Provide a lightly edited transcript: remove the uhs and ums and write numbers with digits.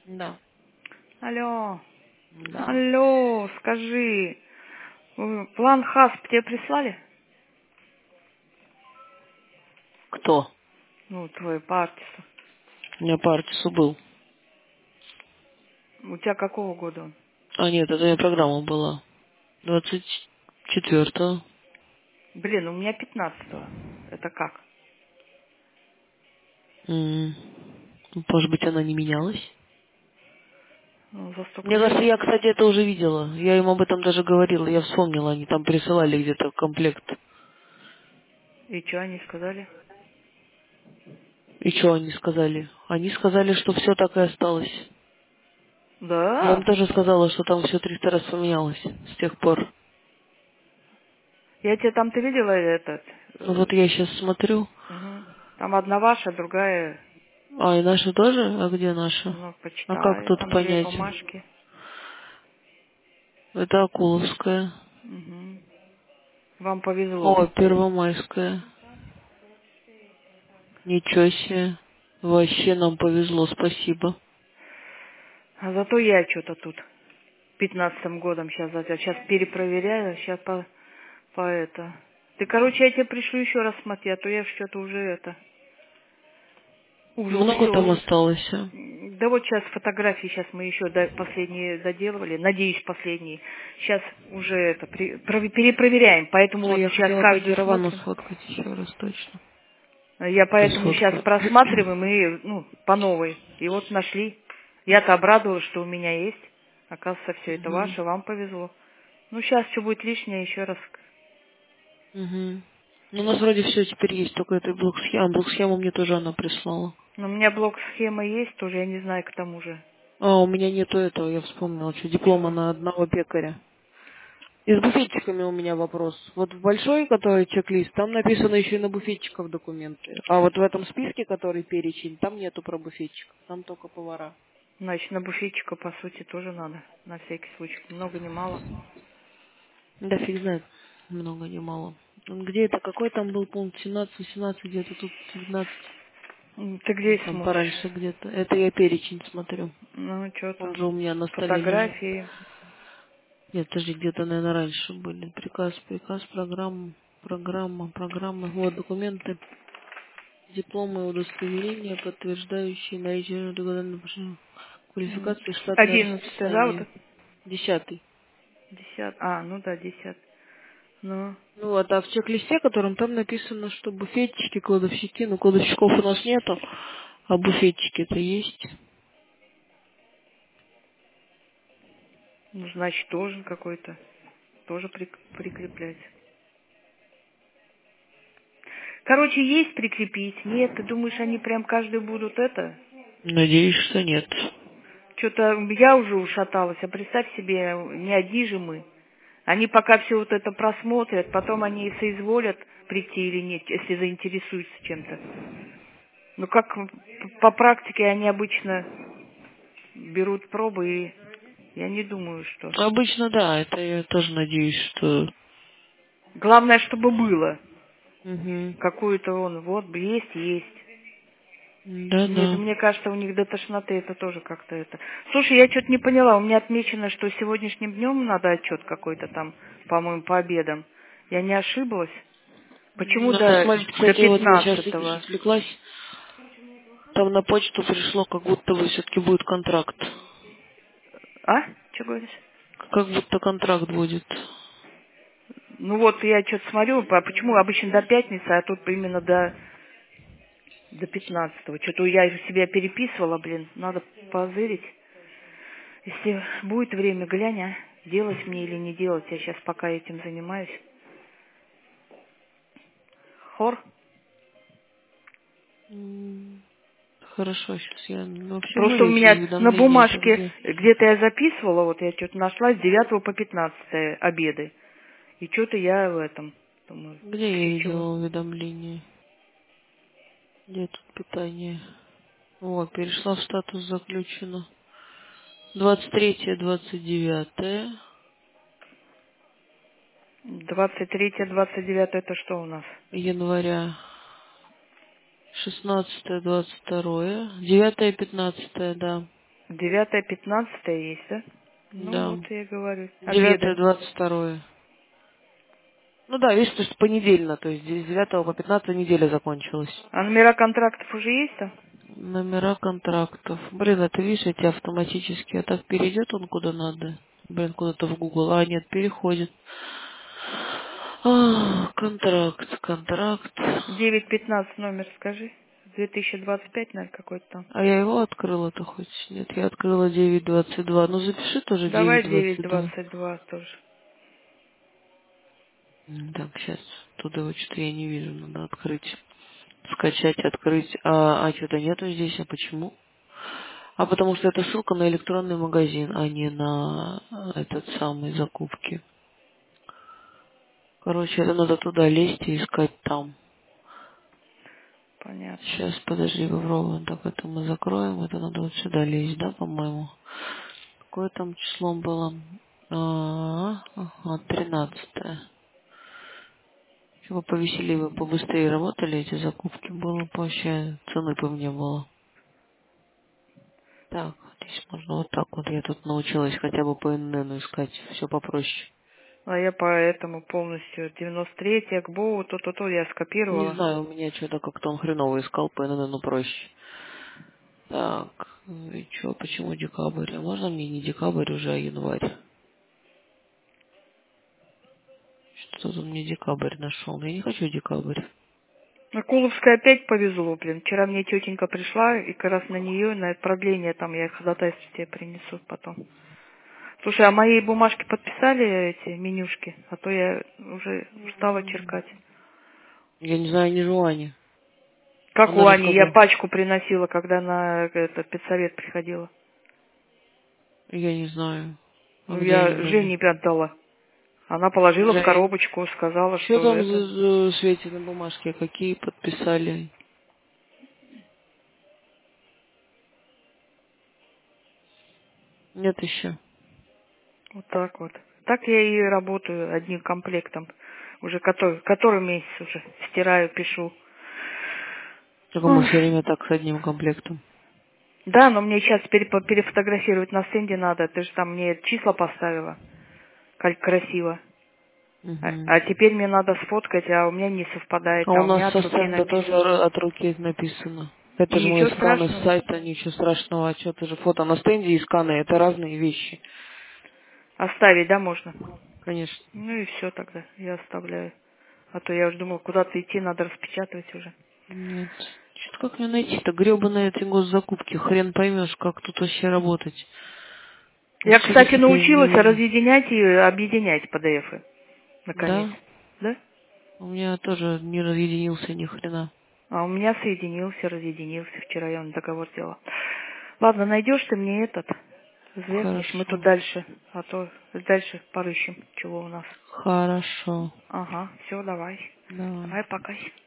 Да. Алло. Да. Алло, скажи. План ХАСП тебе прислали? Кто? Ну, твой по артису. У меня по артису был. У тебя какого года он? А нет, это не программа была. 24-го. Блин, у меня 15-го. Это как? Может быть, она не менялась? Ну, за столько Мне кажется, лет. я, кстати, это уже видела. Я им об этом даже говорила. Я вспомнила, они там присылали где-то комплект. И что они сказали? И что они сказали? Они сказали, что все так и осталось. Я им Да. тоже сказала, что там все 300 раз поменялось с тех пор. Я тебе там, ты видела этот? Ну вот я сейчас смотрю. Мгм. Там одна ваша, другая, А, и наши тоже? А где наши? ну, А как почитай. тут Там две понять? бумажки. Это Акуловская. Угу. Вам повезло. О, Первомайская. Ничего себе. Вообще нам повезло, спасибо. А зато я что-то тут 15-м годом сейчас перепроверяю, сейчас по это. Ты, короче, я тебе пришлю еще раз смотри, а то я что-то уже это, уже Много там все. осталось? Да вот сейчас фотографии, сейчас мы еще последние доделывали, надеюсь, последние. Сейчас уже это, перепроверяем, поэтому А вот я сейчас хотела каждую кодировану смотрим. сфоткать еще раз точно. Я Ты поэтому сейчас сфоткай. просматриваем и, ну, по новой. И вот нашли. Я-то обрадовалась, что у меня есть. Оказывается, все это Угу. ваше, вам повезло. Ну, сейчас что будет лишнее, еще раз. Угу. Ну, у нас вроде все теперь есть, только этой блок-схема. Блок-схему мне тоже она прислала. Но у меня блок схемы есть тоже, я не знаю, к тому же. А, у меня нету этого, я вспомнила, что диплома Чего? на одного пекаря. И с буфетчиками у меня вопрос. Вот в большой, который чек-лист, там написано еще и на буфетчиков документы. А вот в этом списке, который перечень, там нету про буфетчиков, там только повара. Значит, на буфетчика, по сути, тоже надо. На всякий случай. Много, не мало. Да фиг знает, много не мало. Где это, какой там был пункт? 17-18, где-то тут 19. Ты где Там смотришь? пораньше где-то. Это я перечень смотрю. Ну, что Он там? же у меня на столе лежит. Фотографии. Нет, подожди, где-то, наверное, раньше были. Приказ, программа. Вот, документы, дипломы, удостоверения, подтверждающие наличие регулярной квалификации, штатное 11, да, вот? расписание. 10. 10. А, ну да, 10. Ну, Ну вот, а в чек-листе, которым там написано, что буфетчики, кладовщики, ну кладовщиков у нас нету, а буфетчики-то есть. ну, значит, должен какой-то. Тоже прикреплять. Короче, есть прикрепить? Нет, ты думаешь, они прям каждый будут это? Надеюсь, что нет. Что-то я уже ушаталась, а представь себе, не одни же мы. Они пока все вот это просмотрят, потом они соизволят прийти или нет, если заинтересуются чем-то. Ну, как по практике они обычно берут пробы, и я не думаю, что... Обычно да, это я тоже надеюсь, что... Главное, чтобы было. Угу. Какую-то он, вот, есть. Нет, Да-да. мне кажется, у них до тошноты это тоже как-то это. Слушай, я что-то не поняла, у меня отмечено, что сегодняшним днем надо отчет какой-то там, по-моему, по обедам. Я не ошиблась? Почему Надо смотреть, до кстати, вот я сейчас, видишь, 15-го? отвлеклась. Там на почту пришло, как будто бы все-таки будет контракт. А? Что говоришь? Как будто контракт будет. Ну вот, я что-то смотрю, а почему обычно до пятницы, а тут именно до 15-го. Что-то я себя переписывала, блин, надо позырить. Если будет время, глянь, а, делать мне или не делать, я сейчас пока этим занимаюсь. Хор? Хорошо, сейчас я... Ну, вообще Просто у были эти меня на уведомления, это бумажке где? где-то я записывала, вот я что-то нашла с 9 по 15 обеды. И что-то я в этом, думаю, Где я чего. видела уведомление? Где тут питание? О, перешла в статус заключено. 23-29 23-29 это что у нас? января. 16-22. 9-15, да. 9, 15 есть, да? Ну Да. вот я и говорю. А 9, где? 22. Ну да, видишь, то есть понедельно, то есть с 9 по 15 неделя закончилась. А номера контрактов уже есть там? Номера контрактов. Блин, это видишь, эти автоматически. А так перейдет он куда надо. Блин, куда-то в Google. А, нет, переходит. Контракт. 915 номер скажи. 2025, наверное, какой-то там. А я его открыла-то хоть? Нет, я открыла 922. Ну, запиши тоже Давай 922. 922 тоже. Так, сейчас. Туда вот что-то я не вижу. Надо открыть. Скачать, открыть. Что-то нету здесь. А почему? А потому что это ссылка на электронный магазин, а не на этот самый закупки. Короче, это надо туда лезть и искать там. Понятно. Сейчас, подожди, попробуем. Так, это мы закроем. Это надо вот сюда лезть, да, по-моему? Какое там число было? Ага, 13-е. Чего повеселее, вы побыстрее работали, эти закупки было вообще, цены по мне было. Так, здесь можно вот так вот. Я тут научилась хотя бы по НН искать. Все попроще. А я поэтому полностью 93 АКБО, то я Не скопировала. знаю, у меня что-то как-то он хреново искал по НН, ну проще. Так, и чё, почему декабрь? А можно мне не декабрь уже, а январь? Что тут он мне декабрь нашел? Я не хочу декабрь. На Куловской опять повезло, блин. Вчера мне тетенька пришла, и как раз на нее, на продление, там я ходатайство тебе принесу потом. Слушай, а мои бумажки подписали эти менюшки? А то я уже устала черкать. Я не знаю ни желания. Как у Она же Ани, я сказала. пачку приносила, когда на педсовет приходила. Я не знаю. А Ну, где я они были? Жене отдала. Она положила в Жень, коробочку, сказала, что что там это... за Свете на бумажке? Какие подписали? Нет еще. Вот так вот. Так я и работаю одним комплектом. Уже который месяц уже. Стираю, пишу. Только мы Ой. все время так с одним комплектом. Да, но мне сейчас перефотографировать на стенде надо. Ты же там мне числа поставила. Как красиво. А, Угу. а теперь мне надо сфоткать, а у меня не совпадает, А у а у нас меня от со руки стенда тоже написано. от руки написано. Это же мой Ничего скан из страшного. сайта, ничего страшного. А что, это же фото на стенде и сканы, это разные вещи. Оставить, да, можно? Конечно. Ну и все тогда, я оставляю. А то я уже думала, куда-то идти, надо распечатывать уже. Нет. Что-то как мне найти-то гребаные эти госзакупки? Хрен поймешь, как тут вообще работать. Я, Что-то кстати, что-то я не научилась вижу. разъединять и объединять PDF-ы. Наконец. Да? Да? У меня тоже не разъединился ни хрена. А у меня соединился, разъединился. Вчера я на договор делала. Ладно, найдешь ты мне этот. Звякнешь, мы тут Хорошо. дальше. А то дальше порыщем, чего у нас. Хорошо. Ага, все, давай. Давай. Давай, пока.